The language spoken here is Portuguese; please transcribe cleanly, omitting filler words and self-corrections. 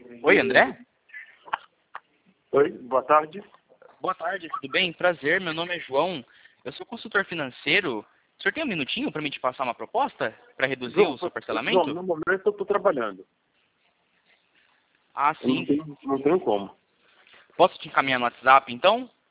Oi, André? Oi, boa tarde. Boa tarde, tudo bem? Prazer, meu nome é João. Eu sou consultor financeiro. O senhor tem um minutinho para me te passar uma proposta para reduzir o seu João, parcelamento? no momento eu estou trabalhando. Ah, Eu sim. não tenho como. Posso te encaminhar no WhatsApp, então?